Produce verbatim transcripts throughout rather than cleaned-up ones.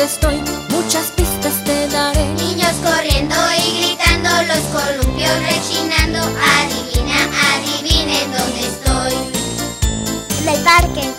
estoy, muchas pistas te daré. Niños corriendo y gritando, los columpios rechinando. Adivina, adivinen dónde estoy. En el parque.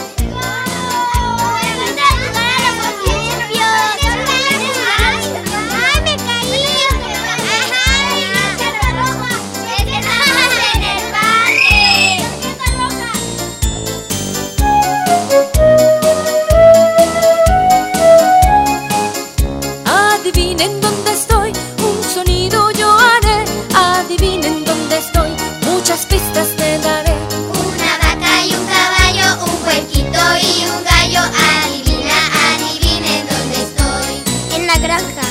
Adivinen dónde estoy, un sonido yo haré. Adivinen dónde estoy, muchas pistas te daré. Una vaca y un caballo, un puerquito y un gallo. Adivina, adivinen dónde estoy. En la granja.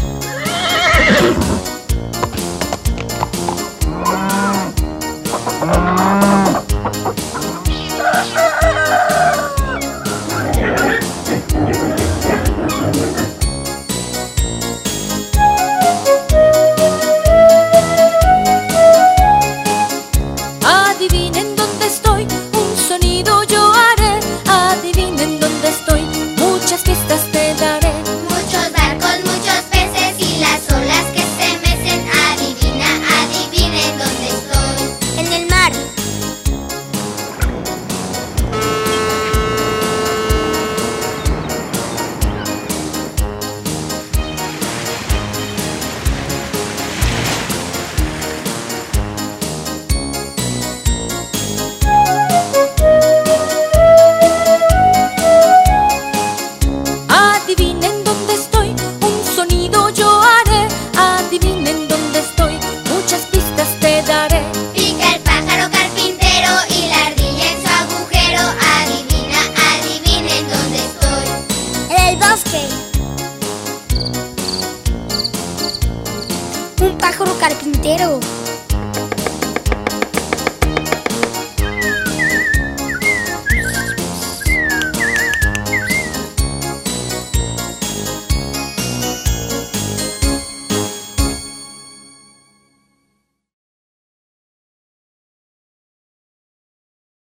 Adivinen dónde estoy, un sonido yo haré. Adivinen dónde estoy, muchas pistas te daré. Muchos barcos, muchos peces y las olas que se mecen. Adivina, adivinen dónde estoy. En el mar. Adivinen dónde estoy, un sonido yo haré. Adivinen dónde estoy, muchas pistas te daré. Pica el pájaro carpintero y la ardilla en su agujero. Adivina, adivinen dónde estoy. En el bosque. Un pájaro carpintero.